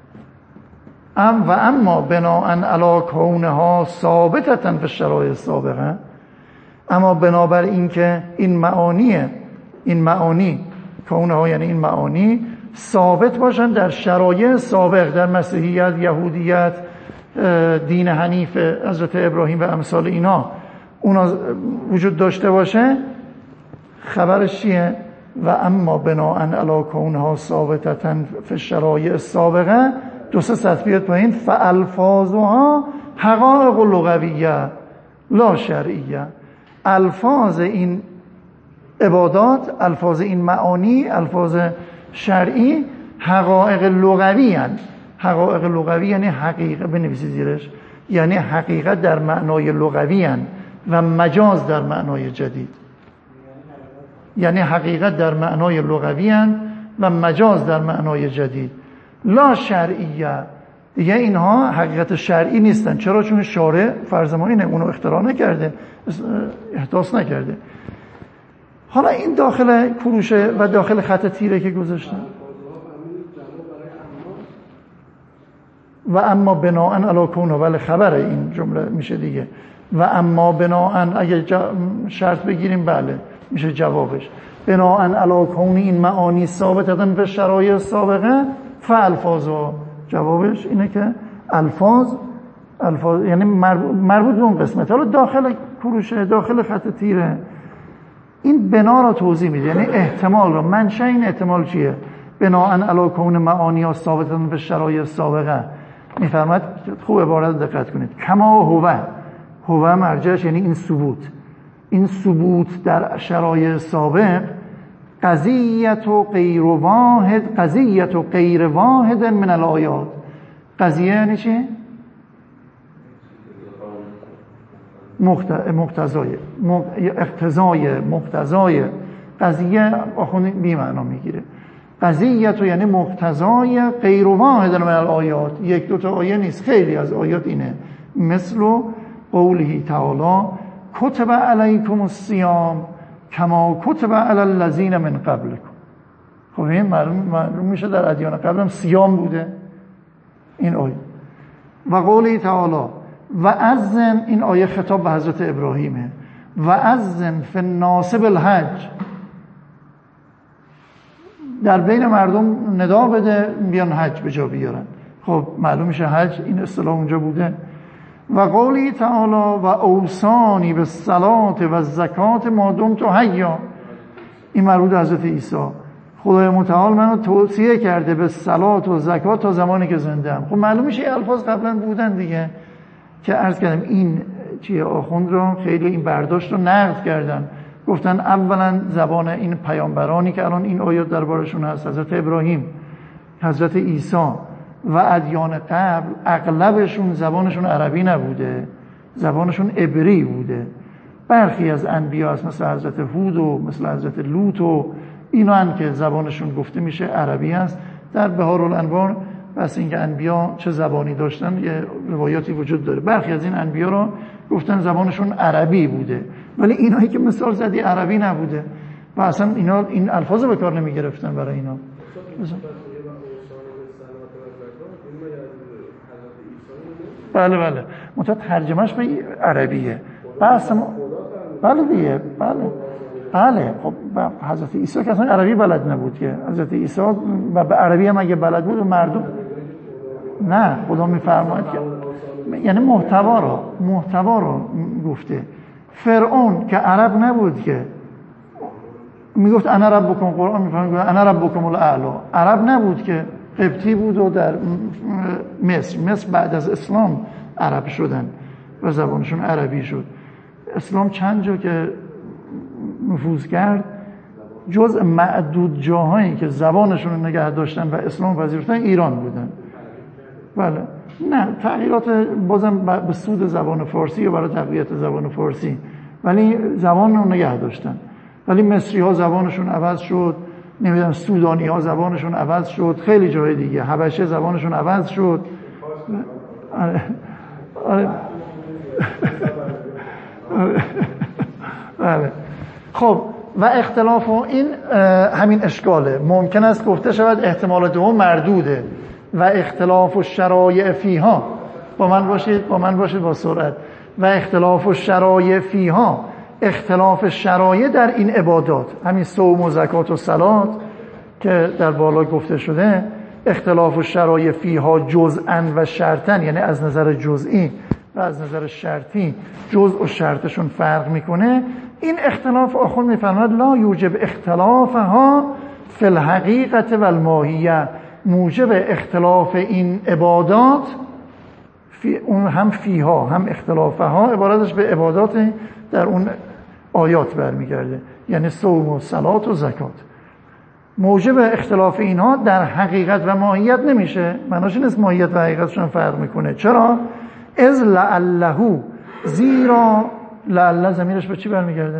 اما بناءً علی کونها ثابتة فی الشرایع السابقه، اما بنابر این که این معانی کونها یعنی این معانی ثابت باشن در شرایع سابق، در مسیحیت، یهودیت، دین حنیف حضرت ابراهیم و امثال اینا اونا وجود داشته باشه، خبرش چیه؟ و اما بناءً علی کونها ثابتة فی الشرایع السابقه، 2 سطر بیاد پایین، فالفاظها حقائق لغویه لا شرعیه. الفاظ این عبادات، الفاظ این معانی، الفاظ شرعی حقایق لغوی هستند. حقایق لغوی یعنی حقیقت، بنویسید زیرش، یعنی حقیقت در معنای لغوی هستند و مجاز در معنای جدید. یعنی حقیقت در معنای لغوی هستند و مجاز در معنای جدید. لا شرعیه، دیگه اینها حقیقت شرعی نیستن. چرا؟ چون شارع فرض ما اینه، اونو اختراع نکرده، احداث نکرده. حالا این داخل کروشه و داخل خط تیره که گذاشتن. و اما بناءً علی کونه، ولی خبر این جمله میشه دیگه. و اما بناءً، اگه شرط بگیریم بله میشه جوابش. بناءً علی کون این معانی ثابتة به شرایع سابقه، فالفاظ، جوابش اینه که الفاظ یعنی مربوط به اون قسمت. حالا داخل کروشه، داخل خط تیره این بنا را توضیح میده، یعنی احتمال را، منشأ این احتمال چیه؟ بناءً علی کون معانی ها ثابتة به شرایع سابقه، میفرماید خوب عبارت دقت کنید، کما هو مرجعش یعنی این ثبوت در شرایع سابق، قضیت و غیر واحد من الآیات. قضیه یعنی چی؟ مقتضای قضیه آخوندی بی معنا میگیره. قضیت یعنی مقتضای غیر واحد من الآیات، 1-2 آیه نیست، خیلی از آیات اینه. مثل قوله تعالی کتب علیکم الصیام کما کتب علی الذین من قبلکم. خب این معلوم میشه در ادیان قبلم صیام بوده این آیه. و قوله تعالی و اذن، این آیه خطاب به حضرت ابراهیمه، و اذن فی الناس بالحج، در بین مردم ندا بده بیان حج به جا بیارن. خب معلوم میشه حج این اصطلاح اونجا بوده. و قولی تعالی و اوصانی بالصلاة و الزکات ما دمت حیا، این مربوط به حضرت عیسی. خدای متعال منو توصیه کرده به صلات و زکات تا زمانی که زنده ام. خب معلوم میشه الفاظ قبلا بودن دیگه، که عرض کردم این آخوند رو خیلی این برداشت رو نقد کردن، گفتن اولا زبان این پیامبرانی که الان این آیات دربارشون هست، حضرت ابراهیم، حضرت عیسی و ادیان قبل، اغلبشون زبانشون عربی نبوده، زبانشون عبری بوده. برخی از انبیا هست مثل حضرت هود و مثل حضرت لوط و اینا هم که زبانشون گفته میشه عربی هست. در بهارالانوار بس اینکه انبیا چه زبانی داشتن یه روایاتی وجود داره. برخی از این انبیا رو گفتن زبانشون عربی بوده، ولی اینایی که مثال زدی عربی نبوده و اصلا اینا این الفاظ به کار نمی گرفتن برای اینا. بله منتها ترجمهش به عربیه. بله دیگه، بله خب حضرت عیسی که اصلا عربی بلد نبود که، حضرت عیسی و به عربی هم اگه بلد بود مردم نه، خدا میفرماید که یعنی محتوا رو گفته. فرعون که عرب نبود که میگفت انا ربکم، قرآن میفرماید انا ربکم الاعلی، عرب نبود که، قبطی بود و در مصر بعد از اسلام عرب شدن و زبانشون عربی شد. اسلام چند جا که نفوذ کرد، جزء معدود جاهایی که زبانشون رو نگه داشتن و اسلام پذیرفتن ایران بودن. بله نه تغییرات بازم به سود زبان فارسی و برای تقویت زبان فارسی، ولی زبان رو نگه داشتن. ولی مصری ها زبانشون عوض شد، نمیدونم سودانی ها زبانشون عوض شد، خیلی جای دیگه، حبشه زبانشون عوض شد. آره. بله. خب و اختلاف و این همین اشکاله. ممکن است گفته شود احتمال دوم مردوده و اختلاف و شرایع فیها. با من باشید با سرعت. و اختلاف و شرایع فیها، اختلاف شرایع در این عبادات، همین صوم و زکات و صلات که در بالا گفته شده، اختلاف و شرایع فیها جزءاً و شرطاً، یعنی از نظر جزئی و از نظر شرطی جزء و شرطشون فرق میکنه. این اختلاف آخر میفرماد لا یوجب اختلافها فی الحقیقت و الماهیه، موجب اختلاف این عبادات اون هم فیها هم اختلافها، عبارتش به عبادات در اون آیات برمیگرده، یعنی صوم و صلات و زکات. موجب اختلاف اینها در حقیقت و ماهیت نمیشه. معناش این است ماهیت و حقیقتشون فرق میکنه. چرا؟ از لعله، زیرا لعله ضمیرش به چی برمیگرده؟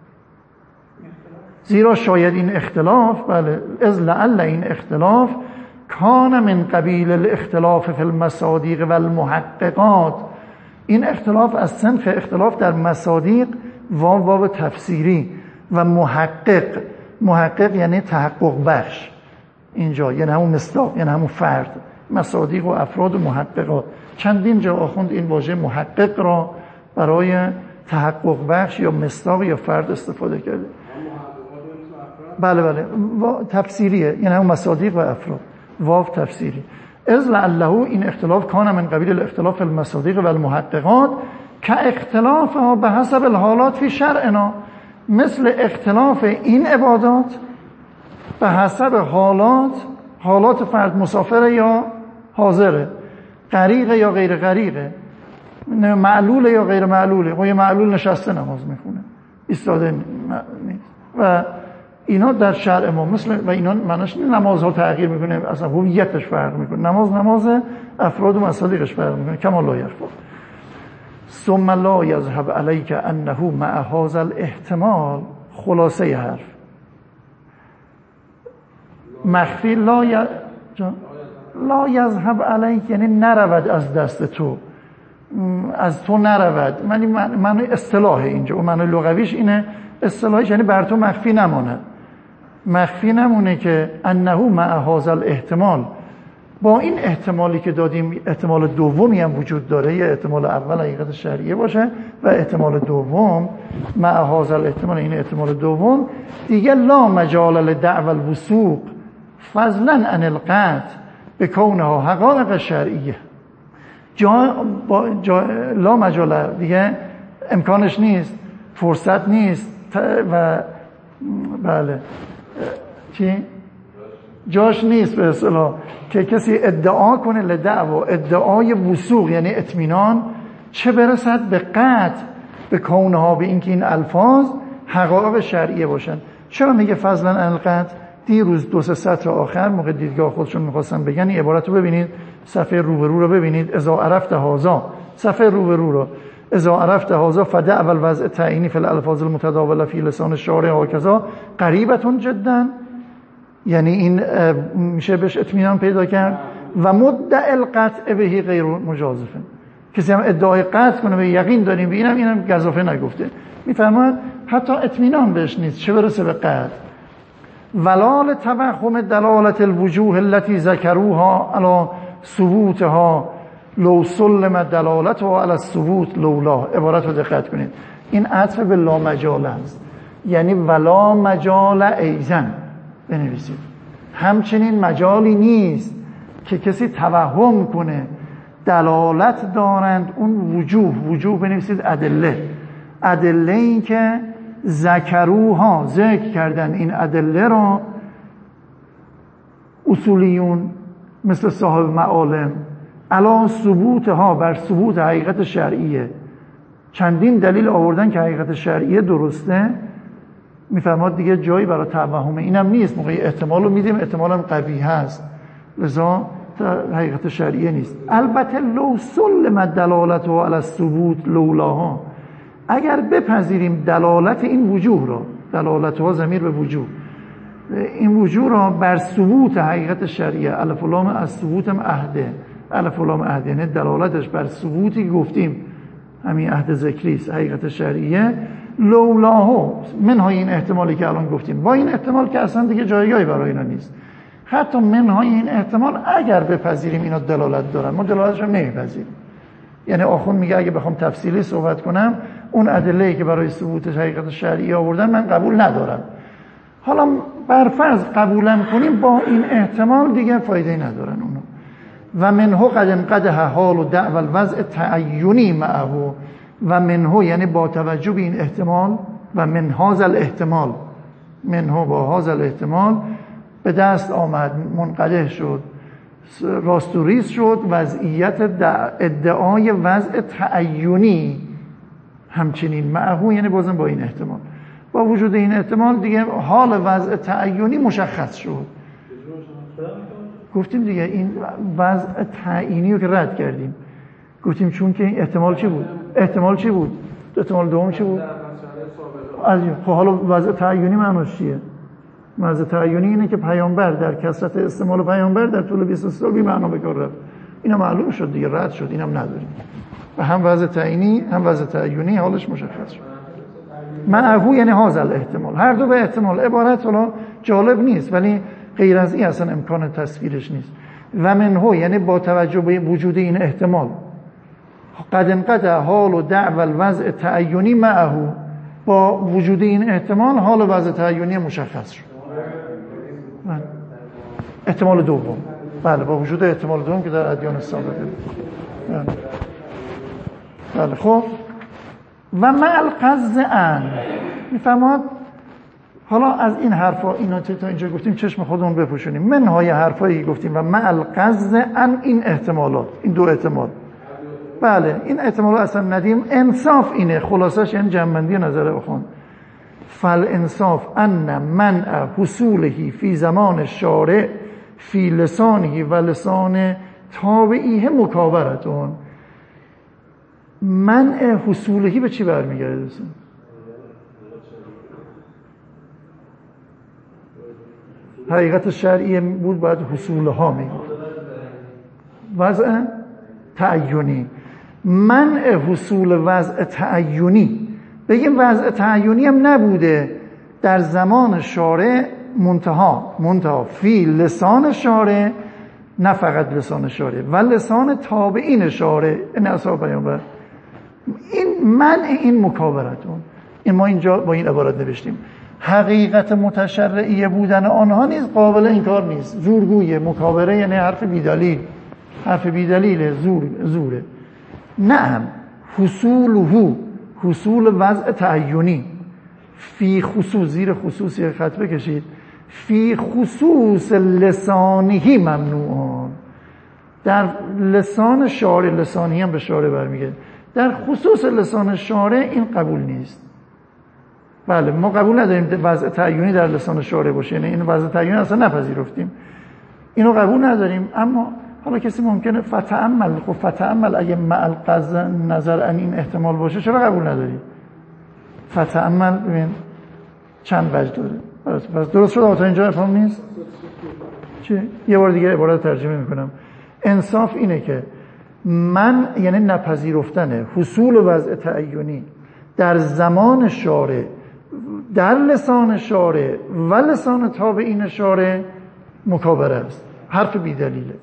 زیرا شاید این اختلاف، بله، از لعله این اختلاف کان من قبیل الاختلاف فی المصادیق و المحققات، این اختلاف از صنف اختلاف در مصادیق واو تفسیری و محقق یعنی تحقق بخش اینجا، یعنی همون مصداق، یعنی همون فرد. مصادیق و افراد و محققات، چندین جا آخوند این واژه محقق را برای تحقق بخش یا مصداق یا فرد استفاده کرده. بله تفسیریه، یعنی همون مصادیق و افراد، واو تفسیری. از لعله این اختلاف کان من قبیل الاختلاف المصادیق و المحققات که اختلافها به حسب الحالات فی شرعنا، مثل اختلاف این عبادات به حسب حالات فرد، مسافره یا حاضره، غریقه یا غیر غریقه، معلوله یا غیر معلوله. و یه معلول نشسته نماز میخونه، ایستاده نیست. و اینا در شرع ما مثل، و اینا معناش نمازها تغییر میکنه، اصلا هویتش فرق میکنه. نماز افراد و مصادیقش فرق میکنه. کما لا یرفع. ثم لا یذهب علیک انه مع هذا الاحتمال، خلاصه حرف مخفی لا یذهب علیک، یعنی نرود از دست تو، از تو نرود. من اصطلاح اینجا و معنی لغویش اینه، اصطلاحش یعنی بر تو مخفی نماند، مخفی نمونه که انه مع هذا الاحتمال، با این احتمالی که دادیم، احتمال دومی هم وجود داره. یه احتمال اول حقیقت شرعیه باشه و احتمال دوم مع هذا الاحتمال، این احتمال دوم دیگه لا مجال لدعوى الوثوق فضلا عن القطع بکونها حقائق شرعیه. لا مجال، دیگه امکانش نیست، فرصت نیست و بله چی؟ جاش نیست به اصطلاح که کسی ادعا کنه لدعوا، ادعای وثوق یعنی اطمینان، چه برسد به قطع به کونها، به اینکه این الفاظ حقایق شرعیه باشن. چرا میگه فضلا عن القطع؟ دیروز 2-3 سطر آخر موقع دیدگاه خودشون میخواستن بگن این عبارت رو ببینید، صفحه روبرو رو ببینید، اذا عرفت هذا، صفحه روبرو رو، اذا عرفت هذا فدع الوضع تعیینی فی الالفاظ المتداوله فی لسان الشارع هکذا قریبتون جدا، یعنی این میشه بهش اطمینان پیدا کرد. و مدعی القطع بهی غیر مجازفه، کسی هم ادعای قطع کنه به یقین داریم به اینم گزافه نگفته، میفرماید حتی اطمینان بهش نیست، چه برسه به قطع. ولال توهم دلالت الوجوه التي ذکروها علی ثبوتها لو سلم دلالتها علی الثبوت لولا. عبارت رو دقت کنید، این عطف به لا مجال است، یعنی ولا مجال ایزن بنویسید. همچنین مجالی نیست که کسی توهم کنه دلالت دارند اون وجوه بنویسید ادله این که ذکروها ذکر کردن، این ادله را اصولیون مثل صاحب معالم علی ثبوتها، بر ثبوت حقیقت شرعیه، چندین دلیل آوردن که حقیقت شرعیه درسته. میفرماد دیگه جایی برای توهم اینم نیست، موقعی احتمال رو میدیم احتمالم قبیح هست، لذا حقیقت شرعیه نیست. البته لو سلم دلالتها علی الثبوت لولاها، اگر بپذیریم دلالت این وجوه را، دلالتها ضمیر به وجوه، این وجوه را بر ثبوت حقیقت شرعیه، الف و لام از ثبوت هم عهده، الف و لام عهد، یعنی دلالتش بر ثبوتی گفتیم همین عهد ذکری است، حقیقت شرعیه. لولاه منهای این احتمالی که الان گفتیم، با این احتمال که اصلا دیگه جایگاهی برای اینا نیست. حتی منهای این احتمال اگر بپذیریم اینا دلالت دارن، ما دلالتش رو نمیپذیریم. یعنی آخوند میگه اگه بخوام تفصیلی صحبت کنم اون ادله‌ای که برای ثبوت حقیقت شرعی آوردن من قبول ندارم. حالا برفرض قبولم کنیم، با این احتمال دیگه فایده ندارن اونو. و منه قد انقدح حال و دعوى الوضع تعینی معه، و منه یعنی با توجه به این احتمال، و من هذا الاحتمال، منه با هذا الاحتمال به دست آمد، منقدح شد، راست و ریز شد وضعیت ادعای وضع تعینی همچنین معه، یعنی بازم با این احتمال، با وجود این احتمال دیگه حال وضع تعینی مشخص شد. گفتیم دیگه این وضع تعینی رو که رد کردیم، گفتیم چون که این احتمال چی بود؟ احتمال دوم چی بود؟ خب حالا وضع تعینی معناش چیه؟ وضع تعینی اینه که پیامبر در کثرت استعمال پیامبر در طول 20 سال بی معنا به کار رفت. اینا معلوم شد دیگه، رد شد، اینم نداریم. و هم وضع تعینی هم وضع تعینی حالش مشخص شد. معه یعنی هذا الاحتمال، هر دو به احتمال. عبارت حالا جالب نیست ولی غیر از این اصلا امکان تصویرش نیست. و منه یعنی با توجه به وجود این احتمال، قد انقطع حال و دعوى الوضع تعینی معه، با وجود این احتمال حال وضع تعینی مشخص شد. احتمال دوم، بله، با وجود احتمال دوم که در ادیان ثابته. بله خب، و مع القصد ان میفهمد. حالا از این حرفا اینا تا اینجا گفتیم چشم خودمون بپوشونیم. منهای حرفایی گفتیم و مع القصد ان، این احتمالات، این دو احتمال، بله این احتمالات اصلا ندیم. انصاف اینه، خلاصش یعنی جمع‌بندی نظر بخون. فالانصاف ان منع حصوله فی زمان الشارع فی لسانه و لسان تابعیه مکابرتون. منع حصولهی به چی برمیگرده دوستان؟ حقیقت شرعی بود باید حصولها میگفت. وضع تعینی، منع حصول وضع تعینی، بگیم وضع تعینی هم نبوده در زمان شارع، منتها فی لسان شارع، نه فقط لسان شارع و لسان تابعین شارع، این اصحاب پیامبر. این منع این مکابرتون، این ما اینجا با این عبارت نوشتیم. حقیقت متشرعی بودن آنها نیز قابل انکار نیست. زورگویه، مکابره یعنی حرف بیدلیل، حرف بیدلیل، زوره. نعم حصوله، حصول وضع تعینی، فی خصوص، زیر خصوصی خط بکشید، فی خصوص لسانهی ممنوعان، در لسان شارع، لسانی هم به شارع برمیگه، در خصوص لسان شارع این قبول نیست. بله ما قبول نداریم وضع تعینی در لسان شارع باشه، یعنی این وضع تعینی اصلا نپذیرفتیم، اینو قبول نداریم. اما حالا کسی ممکنه فتأمل، خب فتأمل اگه مع القصد نظر ان این احتمال باشه چرا قبول نداری؟ فتأمل ببین چند وجه داره. پس درست شد تا اینجا افهام نیست؟ چه؟ یه بار دیگه عبارت ترجمه میکنم. انصاف اینه که من یعنی نپذیرفتن حصول وضع تعینی در زمان شارع، در لسان شارع و لسان تابعین شارع مکابره است، حرف بی دلیله.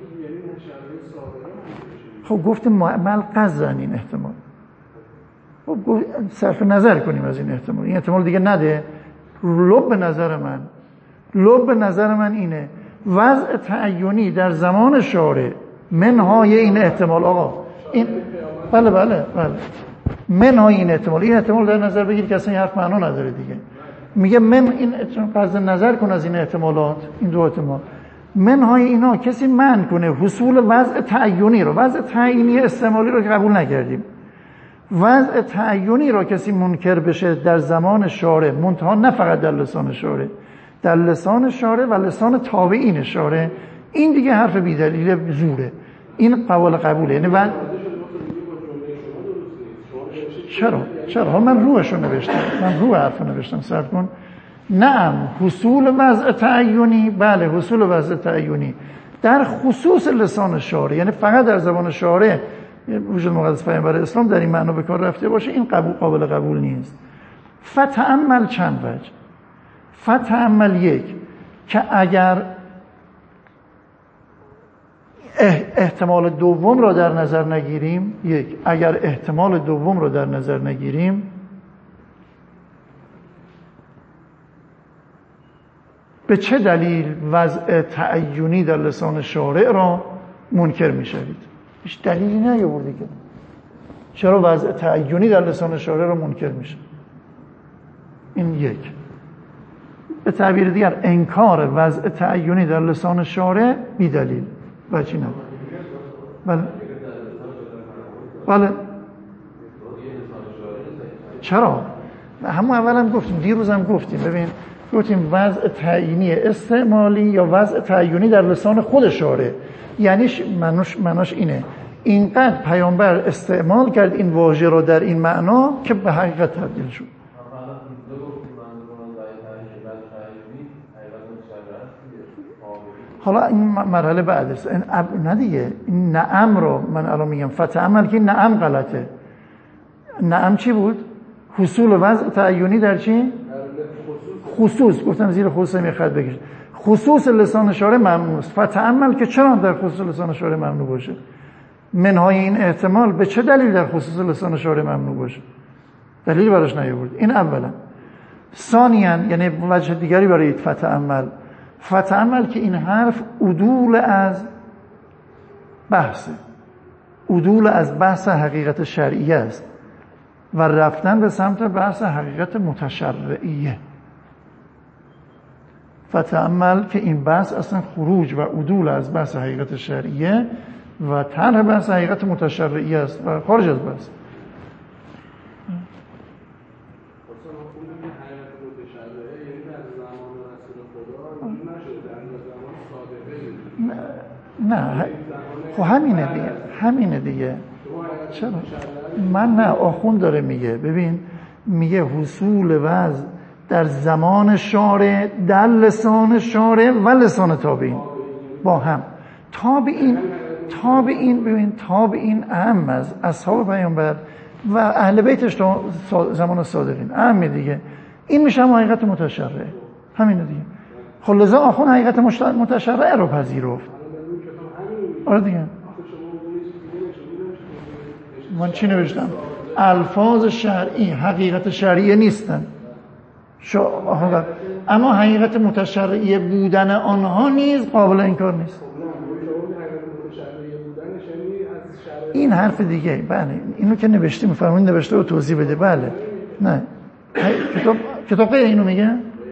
خب گفتیم مع قضن این احتمال، خب صرف نظر کنیم از این احتمال، این احتمال دیگه نده. لب به نظر من اینه وضع تعینی در زمان شارع، منهای این احتمال. آقا این بله منهای این احتمال در نظر بگیر که اصلا این حرف معنا نداره دیگه. میگه من این قصد نظر کن از این احتمالات، این دو احتمال، منهای اینا کسی منع کنه حصول وضع تعینی رو، وضع تعینی استعمالی رو که قبول نکردیم، وضع تعینی رو کسی منکر بشه در زمان شارع، منتها نه فقط در لسان شارع، در لسان شارع و لسان تابعین شارع، این دیگه حرف بی‌دلیل زوره، این قول قبوله. یعنی چرا من روحشو نوشتم، من روح حرفو نوشتم، صرف کن. نعم حصول وضع تعینی، بله حصول وضع تعینی در خصوص لسان شارع، یعنی فقط در زبان شارع وجود مقدس پیامبر اسلام در این معنا به کار رفته باشه، این قابل قبول نیست. فتأمل چند وجه. فتأمل یک، که اگر احتمال دوم را در نظر نگیریم، اگر احتمال دوم را در نظر نگیریم، به چه دلیل وضع تعینی در لسان شارع را منکر می‌شوید؟ هیچ دلیلی نیاوردی که چرا وضع تعینی در لسان شارع را منکر میشه. این یک. به تعبیر دیگر انکار وضع تعینی در لسان شارع بی دلیل و چی نداره. بله چرا؟ همون اولم گفتیم، دیروزم گفتیم، ببین گفتیم وضع تعیینی استعمالی یا وضع تعیینی در لسان خود شارع، یعنی معناش اینه اینقدر پیامبر استعمال کرد این واژه رو در این معنا که به حقیقت تبدیل شد. حالا این مرحله بعدش نه دیگه، این نعم رو من الان میگم فتأمل که نعم غلطه. نعم چی بود؟ حصول وضع تعینی در چی؟ خصوص. گفتم زیر خصوص می خط بکش. خصوص لسان شارع ممنوع است. فتأمل که چرا در خصوص لسان شارع ممنوع باشه؟ منهای این احتمال به چه دلیل در خصوص لسان شارع ممنوع باشه؟ دلیلی براش نیاورد. این اولا. ثانیاً یعنی وجه دیگری برای فتأمل که این حرف عدول از بحث حقیقت شرعیه است و رفتن به سمت بحث حقیقت متشرعیه. فتأمل که این بحث اصلا خروج و عدول از بحث حقیقت شرعیه و طرح بحث حقیقت متشرعیه است و خارج از بحث. نه خب همینه دیگه چرا؟ من نه، آخوند داره میگه، ببین میگه حصول وضع در زمان شارع، در لسان شارع و لسان تابعین با هم. تابعین اهم از اصحاب پیامبر و اهل بیتش تا زمان صادقین اهم دیگه. این میشه هم حقیقت متشرع، همینه دیگه. خب لذا آخوند حقیقت متشرع رو پذیرفت. آره دیگه. من چی نوشتم؟ الفاظ شرعی حقیقت شرعی نیستن، اما حقیقت متشرعی بودن آنها نیز قابل انکار نیست. این حرف دیگه. بله اینو که نوشتیم، فرمودین نوشته و توضیح بده. بله نه کتاب اینو میگه؟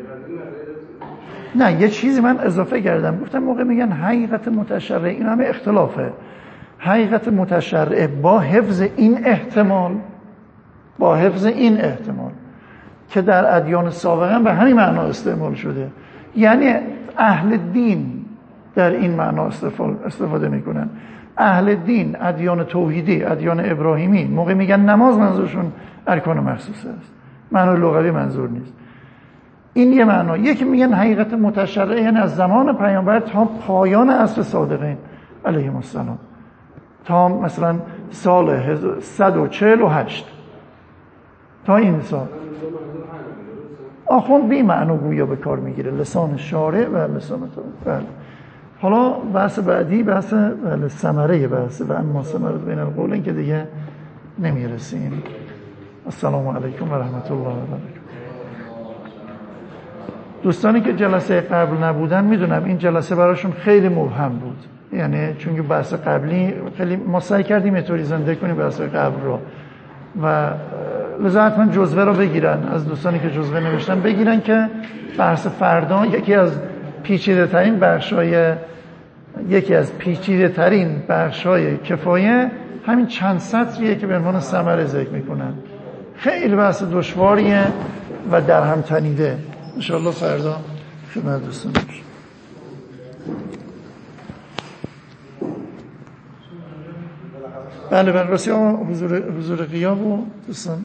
نه یه چیزی من اضافه کردم، گفتم موقع میگن حقیقت متشرع، این همه اختلافه. حقیقت متشرع با حفظ این احتمال که در ادیان سابقا به همین معنا استعمال شده، یعنی اهل دین در این معنا استفاده میکنن. اهل دین، ادیان توحیدی، ادیان ابراهیمی، موقع میگن نماز منظورشون ارکان مخصوصه است، معنی لغوی منظور نیست. این یه معنا. یکی میگن حقیقت متشرع یعنی از زمان پیامبر تا پایان عصر صادقین علیهم السلام، تا مثلا سال 148 تا این سال. آخوند بی معنی گویا به کار میگیره، لسان شارع و لسان تابعین. حالا بحث بعدی بحث ثمره بحث و اما ثمره بین القولین که دیگه نمیرسیم. السلام علیکم و رحمت الله و برکاته. دوستانی که جلسه قبل نبودن میدونم این جلسه براشون خیلی مبهم بود، یعنی چون که بحث قبلی خیلی ما سعی کردیم اینطوری زنده کنیم بحث قبل رو و لذا حتما جزوه رو بگیرن، از دوستانی که جزوه نوشتن بگیرن که بحث فردا یکی از پیچیده ترین بخشای کفایه همین چند سطریه که به عنوان ثمره ذکر میکنن. خیلی بحث دشواریه و در هم تنیده. انشاءالله فردا خدمت دوستان باشم. بله راستی حضور غیاب و دوستان